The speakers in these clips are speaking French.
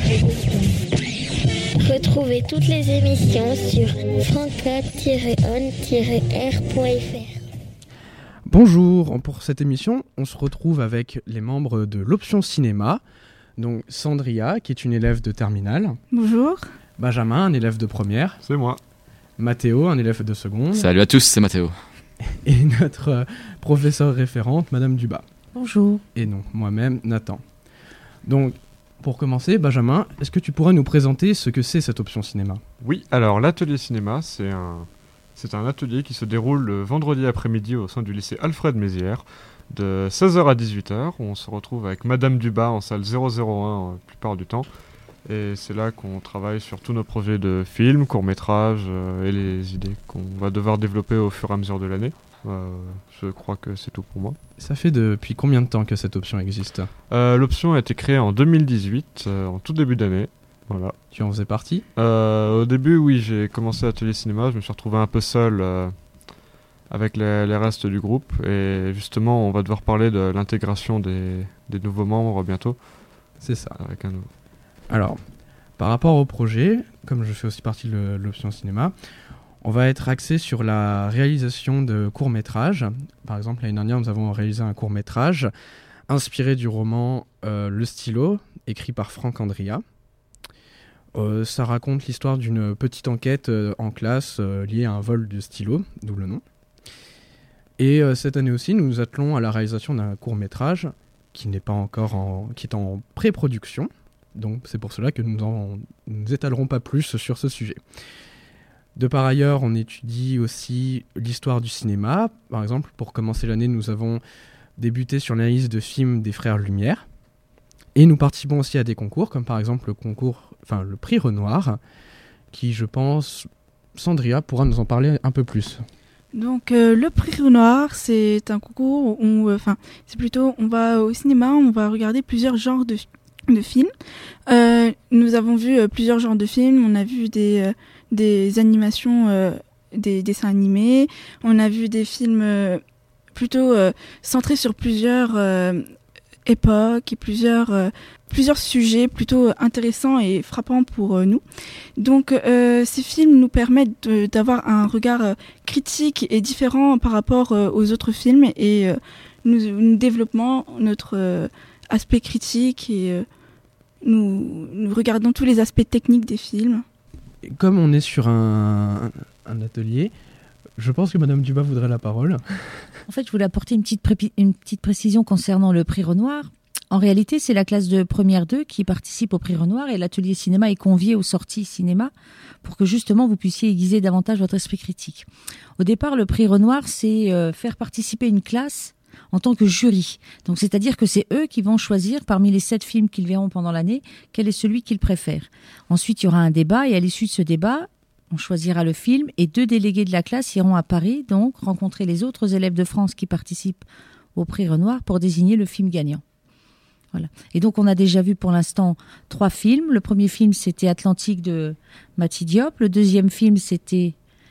Retrouvez toutes les émissions sur franca-on-r.fr. Bonjour, pour cette émission, on se retrouve avec les membres de l'option cinéma. Donc Sandria, qui est une élève de terminale. Bonjour. Benjamin, un élève de première. C'est moi. Mathéo, un élève de seconde. Salut à tous, c'est Mathéo. Et notre professeure référente, Madame Dubas. Bonjour. Et non, moi-même, Nathan. Donc, pour commencer, Benjamin, est-ce que tu pourrais nous présenter ce que c'est cette option cinéma ? Oui, alors l'atelier cinéma, c'est un atelier qui se déroule le vendredi après-midi au sein du lycée Alfred Mézières, de 16h à 18h. On se retrouve avec Madame Dubas en salle 001 la plupart du temps. Et c'est là qu'on travaille sur tous nos projets de films, courts-métrages et les idées qu'on va devoir développer au fur et à mesure de l'année. Je crois que c'est tout pour moi. Ça fait depuis combien de temps que cette option existe ? L'option a été créée en 2018, en tout début d'année. Voilà. Tu en faisais partie ? Au début, oui, j'ai commencé l'atelier cinéma. Je me suis retrouvé un peu seul avec les restes du groupe. Et justement, on va devoir parler de l'intégration des nouveaux membres bientôt. C'est ça. Avec un nouveau. Alors, par rapport au projet, comme je fais aussi partie de l'option cinéma, on va être axé sur la réalisation de courts-métrages. Par exemple, l'année dernière, nous avons réalisé un court-métrage inspiré du roman Le Stylo, écrit par Franck Andria. Ça raconte l'histoire d'une petite enquête en classe liée à un vol de stylo, d'où le nom. Et cette année aussi, nous nous attelons à la réalisation d'un court-métrage qui n'est pas encore qui est en pré-production. Donc c'est pour cela que nous étalerons pas plus sur ce sujet. De par ailleurs, on étudie aussi l'histoire du cinéma. Par exemple, pour commencer l'année, nous avons débuté sur l'analyse de films des frères Lumière. Et nous participons aussi à des concours, comme par exemple le prix Renoir, qui, je pense, Sandria pourra nous en parler un peu plus. Donc le prix Renoir, c'est un concours où on va au cinéma, on va regarder plusieurs genres de films. Nous avons vu plusieurs genres de films. On a vu des animations, des dessins animés. On a vu des films plutôt centrés sur plusieurs époques et plusieurs sujets plutôt intéressants et frappants pour nous. Donc ces films nous permettent d'avoir un regard critique et différent par rapport aux autres films et nous développons notre aspect critique et nous regardons tous les aspects techniques des films. Et comme on est sur un atelier, je pense que Madame Dubas voudrait la parole. En fait, je voulais apporter une petite précision concernant le prix Renoir. En réalité, c'est la classe de première 2 qui participe au prix Renoir et l'atelier cinéma est convié aux sorties cinéma pour que justement vous puissiez aiguiser davantage votre esprit critique. Au départ, le prix Renoir, c'est faire participer une classe en tant que jury. Donc, c'est-à-dire que c'est eux qui vont choisir parmi les 7 films qu'ils verront pendant l'année, quel est celui qu'ils préfèrent. Ensuite, il y aura un débat et à l'issue de ce débat, on choisira le film et 2 délégués de la classe iront à Paris, donc rencontrer les autres élèves de France qui participent au prix Renoir pour désigner le film gagnant. Voilà. Et donc, on a déjà vu pour l'instant 3 films. Le premier film, c'était Atlantique de Mati Diop. Le deuxième film, c'était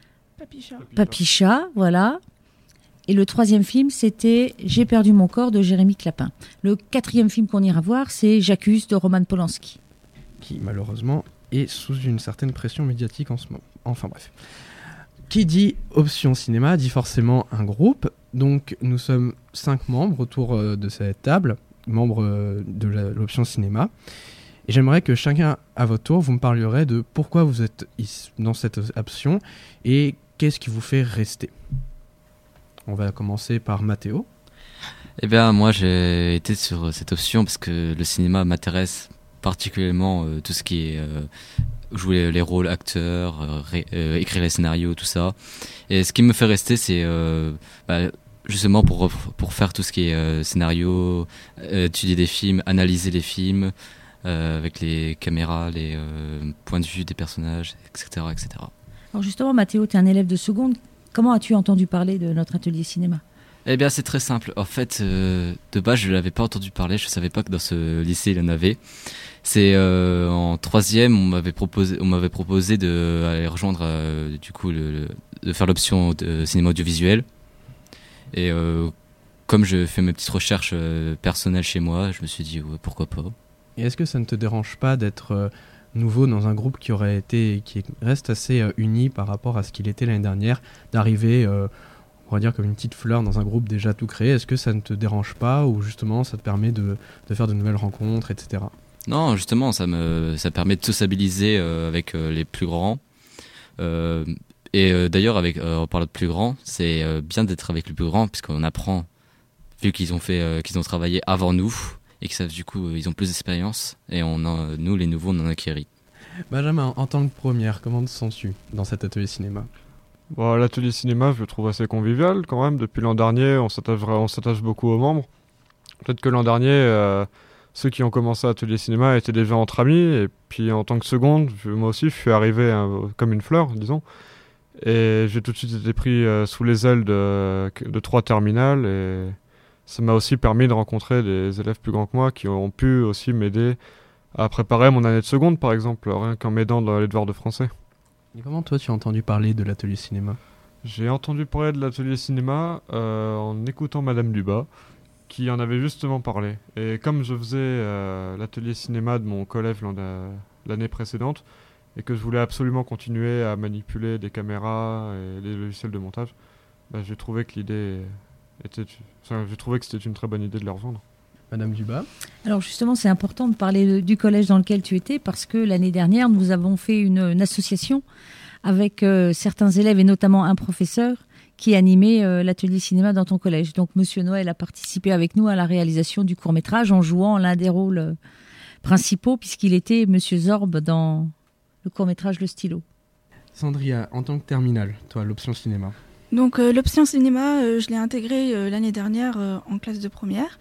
Papicha, voilà. Et le troisième film, c'était J'ai perdu mon corps de Jérémy Clapin. Le quatrième film qu'on ira voir, c'est J'accuse de Roman Polanski. Qui, malheureusement, est sous une certaine pression médiatique en ce moment. Enfin bref. Qui dit option cinéma dit forcément un groupe. Donc, nous sommes 5 membres autour de cette table, membres de l'option cinéma. Et j'aimerais que chacun, à votre tour, vous me parlerez de pourquoi vous êtes dans cette option et qu'est-ce qui vous fait rester. On va commencer par Mathéo. Eh bien, moi, j'ai été sur cette option parce que le cinéma m'intéresse particulièrement, tout ce qui est jouer les rôles acteurs, écrire les scénarios, tout ça. Et ce qui me fait rester, c'est justement pour faire tout ce qui est scénario, étudier des films, analyser les films avec les caméras, les points de vue des personnages, etc., etc. Alors justement, Mathéo, tu es un élève de seconde. Comment as-tu entendu parler de notre atelier cinéma ? Eh bien, c'est très simple. En fait, de base, je ne l'avais pas entendu parler. Je ne savais pas que dans ce lycée, il y en avait. C'est en troisième, on m'avait proposé d'aller rejoindre, du coup, de faire l'option de cinéma audiovisuel. Et comme je fais mes petites recherches personnelles chez moi, je me suis dit, ouais, pourquoi pas. Et est-ce que ça ne te dérange pas d'être nouveau dans un groupe qui reste assez uni par rapport à ce qu'il était l'année dernière, d'arriver, on va dire, comme une petite fleur dans un groupe déjà tout créé? Est-ce que ça ne te dérange pas, ou justement ça te permet de faire de nouvelles rencontres, etc.? Non, justement, ça permet de sociabiliser avec les plus grands. D'ailleurs, en parlant de plus grands, c'est bien d'être avec les plus grands, puisqu'on apprend, vu qu'ils ont travaillé avant nous, et que ça, du coup, ils ont plus d'expérience, et nous, les nouveaux, on en acquérit. Benjamin, en tant que première, comment te sens-tu dans cet atelier cinéma? Bon, l'atelier cinéma, je le trouve assez convivial quand même. Depuis l'an dernier, on s'attache beaucoup aux membres. Peut-être que l'an dernier, ceux qui ont commencé l'atelier cinéma étaient déjà entre amis. Et puis en tant que seconde, moi aussi, je suis arrivé comme une fleur, disons. Et j'ai tout de suite été pris sous les ailes de 3 terminales. Et ça m'a aussi permis de rencontrer des élèves plus grands que moi qui ont pu aussi m'aider à préparer mon année de seconde, par exemple, rien qu'en m'aidant dans les devoirs de français. Et comment toi tu as entendu parler de l'atelier cinéma? J'ai entendu parler de l'atelier cinéma en écoutant Madame Dubas, qui en avait justement parlé. Et comme je faisais l'atelier cinéma de mon collège l'année précédente, et que je voulais absolument continuer à manipuler des caméras et des logiciels de montage, j'ai trouvé que c'était une très bonne idée de les rejoindre. Madame Dubas? Alors justement, c'est important de parler du collège dans lequel tu étais, parce que l'année dernière, nous avons fait une association avec certains élèves et notamment un professeur qui animait l'atelier cinéma dans ton collège. Donc Monsieur Noël a participé avec nous à la réalisation du court-métrage en jouant l'un des rôles principaux, puisqu'il était Monsieur Zorb dans le court-métrage Le Stylo. Sandria, en tant que terminale, toi, l'option cinéma? Donc l'option cinéma, je l'ai intégrée l'année dernière en classe de première.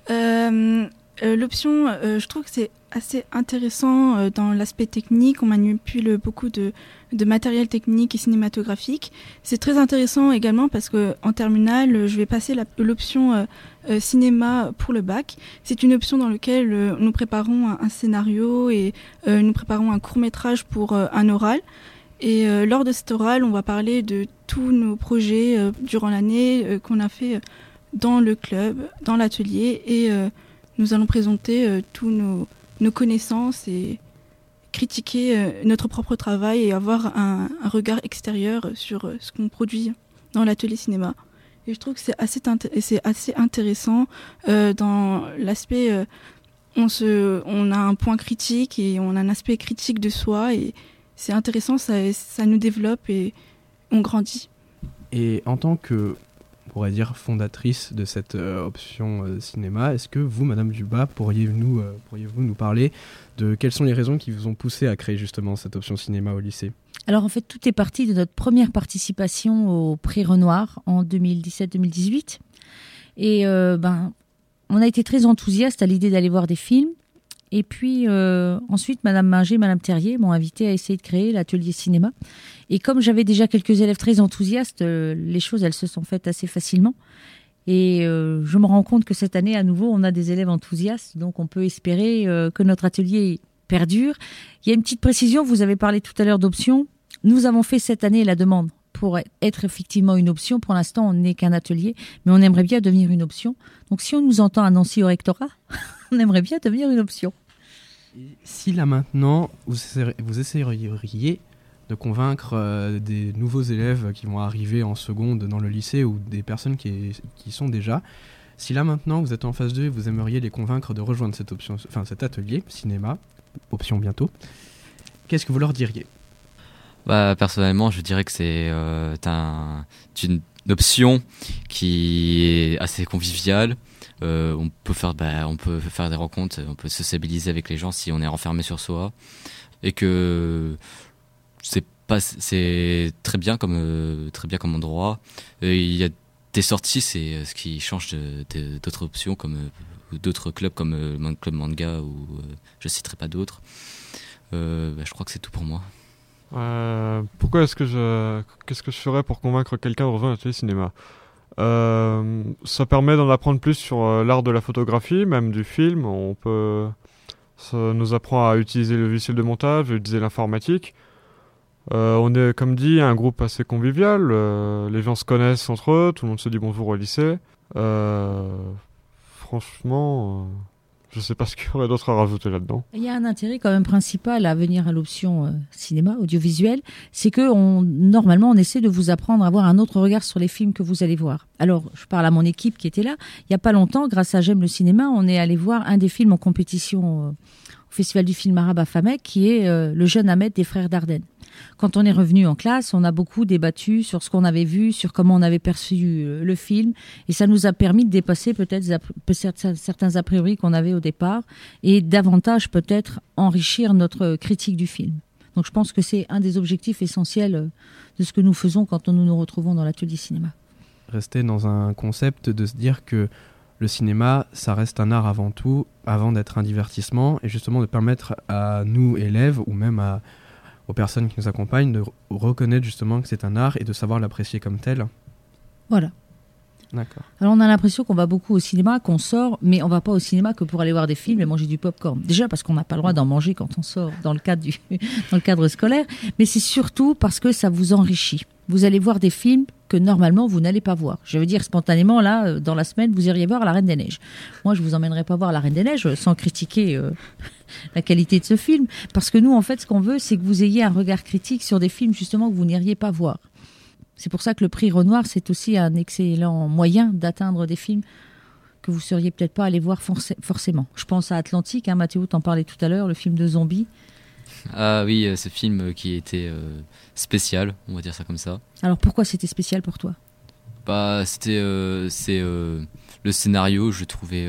L'option, je trouve que c'est assez intéressant dans l'aspect technique. On manipule beaucoup de matériel technique et cinématographique. C'est très intéressant également parce que en terminale, je vais passer l'option cinéma pour le bac. C'est une option dans laquelle nous préparons un scénario et nous préparons un court-métrage pour un oral. Et lors de cet oral, on va parler de tous nos projets durant l'année qu'on a fait dans le club, dans l'atelier, et nous allons présenter tous nos connaissances et critiquer notre propre travail et avoir un regard extérieur sur ce qu'on produit dans l'atelier cinéma. Et je trouve que c'est assez intéressant dans l'aspect on a un point critique et on a un aspect critique de soi, et c'est intéressant, ça nous développe et on grandit. Et en tant que, on pourrait dire, fondatrice de cette option cinéma, est-ce que vous, Madame Dubas, pourriez-vous nous parler de quelles sont les raisons qui vous ont poussé à créer justement cette option cinéma au lycée? Alors en fait, tout est parti de notre première participation au Prix Renoir en 2017-2018. Et on a été très enthousiastes à l'idée d'aller voir des films. Et puis ensuite, Madame Minger, Madame Terrier m'ont invité à essayer de créer l'atelier cinéma. Et comme j'avais déjà quelques élèves très enthousiastes, les choses, elles se sont faites assez facilement. Et je me rends compte que cette année, à nouveau, on a des élèves enthousiastes. Donc on peut espérer que notre atelier perdure. Il y a une petite précision, vous avez parlé tout à l'heure d'options. Nous avons fait cette année la demande pour être effectivement une option. Pour l'instant, on n'est qu'un atelier, mais on aimerait bien devenir une option. Donc si on nous entend à Nancy au rectorat, on aimerait bien devenir une option. Et si là maintenant, vous essayeriez de convaincre des nouveaux élèves qui vont arriver en seconde dans le lycée, ou des personnes qui sont déjà, si là maintenant vous êtes en phase 2 et vous aimeriez les convaincre de rejoindre cette option, enfin cet atelier cinéma, option bientôt, qu'est-ce que vous leur diriez? Personnellement, je dirais que c'est une option qui est assez conviviale. On peut faire des rencontres, on peut sociabiliser avec les gens si on est renfermé sur soi, et que c'est très bien comme endroit. Il y a des sorties, c'est ce qui change d'autres options d'autres clubs comme Club Manga, ou je citerai pas d'autres. Je crois que c'est tout pour moi. Qu'est-ce que je ferais pour convaincre quelqu'un de rejoindre l'atelier cinéma? Ça permet d'en apprendre plus sur l'art de la photographie, même du film. Ça nous apprend à utiliser le logiciel de montage, à utiliser l'informatique. On est, comme dit, un groupe assez convivial. Les gens se connaissent entre eux, tout le monde se dit bonjour au lycée. Franchement, Je sais pas ce qu'il y aurait d'autre à rajouter là-dedans. Il y a un intérêt quand même principal à venir à l'option cinéma, audiovisuel, c'est que normalement on essaie de vous apprendre à avoir un autre regard sur les films que vous allez voir. Alors je parle à mon équipe qui était là, il n'y a pas longtemps, grâce à J'aime le cinéma, on est allé voir un des films en compétition au Festival du film arabe à Famec, qui est Le jeune Ahmed des frères Dardenne. Quand on est revenu en classe, on a beaucoup débattu sur ce qu'on avait vu, sur comment on avait perçu le film, et ça nous a permis de dépasser peut-être certains a priori qu'on avait au départ, et davantage peut-être enrichir notre critique du film. Donc je pense que c'est un des objectifs essentiels de ce que nous faisons quand nous nous retrouvons dans l'atelier cinéma. Rester dans un concept de se dire que le cinéma, ça reste un art avant tout, avant d'être un divertissement, et justement de permettre à nous, élèves, ou même aux personnes qui nous accompagnent, de reconnaître justement que c'est un art et de savoir l'apprécier comme tel. Voilà. D'accord. Alors on a l'impression qu'on va beaucoup au cinéma, qu'on sort, mais on va pas au cinéma que pour aller voir des films et manger du popcorn. Déjà parce qu'on n'a pas le droit d'en manger quand on sort dans le cadre scolaire, mais c'est surtout parce que ça vous enrichit. Vous allez voir des films que normalement vous n'allez pas voir. Je veux dire, spontanément, là, dans la semaine, vous iriez voir La Reine des Neiges. Moi, je vous emmènerai pas voir La Reine des Neiges sans critiquer la qualité de ce film, parce que nous, en fait, ce qu'on veut, c'est que vous ayez un regard critique sur des films justement que vous n'iriez pas voir. C'est pour ça que le prix Renoir, c'est aussi un excellent moyen d'atteindre des films que vous seriez peut-être pas allé voir forcément. Je pense à Atlantique, hein, Mathéo t'en parlait tout à l'heure, le film de zombies. Ah oui, ce film qui était spécial, on va dire ça comme ça. Alors pourquoi c'était spécial pour toi ? Bah c'est le scénario, je trouvais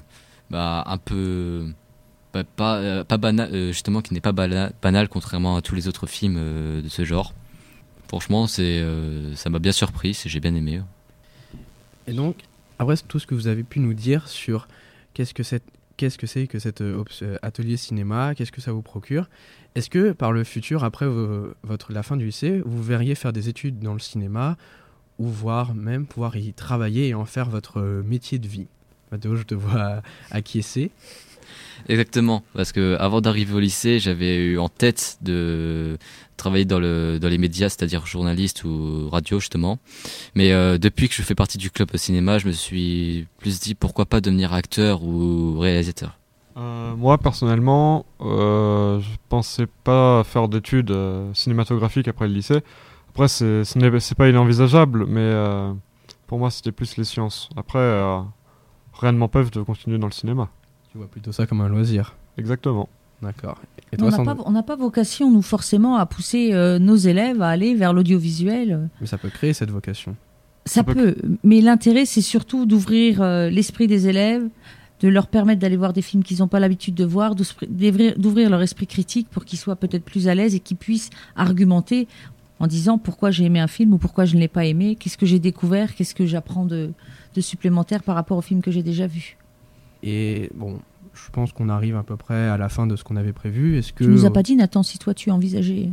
un peu pas banal, justement qui n'est pas banal contrairement à tous les autres films de ce genre. Franchement, ça m'a bien surpris, j'ai bien aimé. Et donc, après tout ce que vous avez pu nous dire sur qu'est-ce que c'est que cet atelier cinéma, qu'est-ce que ça vous procure, est-ce que par le futur, après la fin du lycée, vous verriez faire des études dans le cinéma ou voire même pouvoir y travailler et en faire votre métier de vie ? Mathéo, je te vois acquiescer. Exactement, parce que avant d'arriver au lycée, j'avais eu en tête de travailler dans les médias, c'est-à-dire journaliste ou radio justement. Mais depuis que je fais partie du club au cinéma, je me suis plus dit pourquoi pas devenir acteur ou réalisateur. Moi personnellement, je pensais pas faire d'études cinématographiques après le lycée. Après c'est pas inenvisageable, mais pour moi c'était plus les sciences. Après rien ne m'empêche de continuer dans le cinéma. Tu vois plutôt ça comme un loisir. Exactement. D'accord. Et toi, on n'a pas vocation, nous, forcément, à pousser nos élèves à aller vers l'audiovisuel. Mais ça peut créer cette vocation. Ça peut. Mais l'intérêt, c'est surtout d'ouvrir l'esprit des élèves, de leur permettre d'aller voir des films qu'ils n'ont pas l'habitude de voir, d'ouvrir leur esprit critique pour qu'ils soient peut-être plus à l'aise et qu'ils puissent argumenter en disant pourquoi j'ai aimé un film ou pourquoi je ne l'ai pas aimé, qu'est-ce que j'ai découvert, qu'est-ce que j'apprends de supplémentaire par rapport au film que j'ai déjà vu. Et bon, je pense qu'on arrive à peu près à la fin de ce qu'on avait prévu. Est-ce que tu nous as pas dit, Nathan, si toi tu envisageais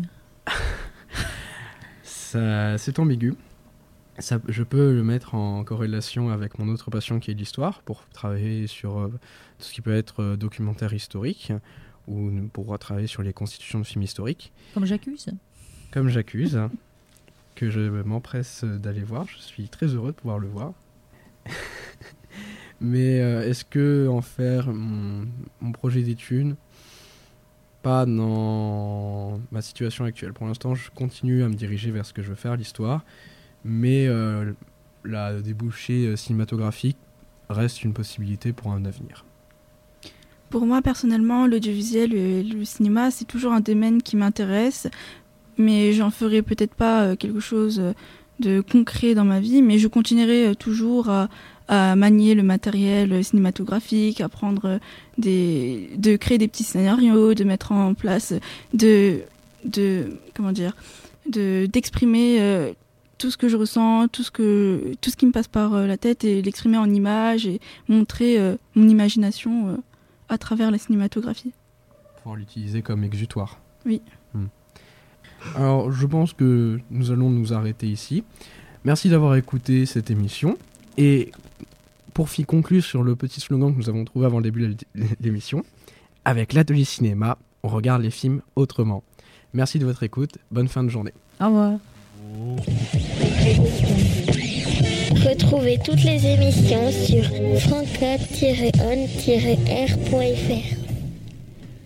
ça, c'est ambigu. Ça, je peux le mettre en corrélation avec mon autre passion qui est l'histoire, pour travailler sur tout ce qui peut être documentaire historique, ou pour travailler sur les constitutions de films historiques. Comme j'accuse, que je m'empresse d'aller voir. Je suis très heureux de pouvoir le voir. Mais est-ce que en faire mon projet d'études, pas dans ma situation actuelle. Pour l'instant, je continue à me diriger vers ce que je veux faire, l'histoire, mais la débouchée cinématographique reste une possibilité pour un avenir. Pour moi, personnellement, l'audiovisuel et le cinéma, c'est toujours un domaine qui m'intéresse, mais j'en ferai peut-être pas quelque chose de concret dans ma vie, mais je continuerai toujours à manier le matériel cinématographique, à prendre de créer des petits scénarios, de mettre en place, d'exprimer tout ce que je ressens, tout ce qui me passe par la tête, et l'exprimer en images et montrer mon imagination à travers la cinématographie. Pour l'utiliser comme exutoire. Oui. Alors, je pense que nous allons nous arrêter ici. Merci d'avoir écouté cette émission. Et pour conclure sur le petit slogan que nous avons trouvé avant le début de l'émission, avec l'atelier cinéma, on regarde les films autrement. Merci de votre écoute. Bonne fin de journée. Au revoir. Retrouvez toutes les émissions sur franca-on-r.fr.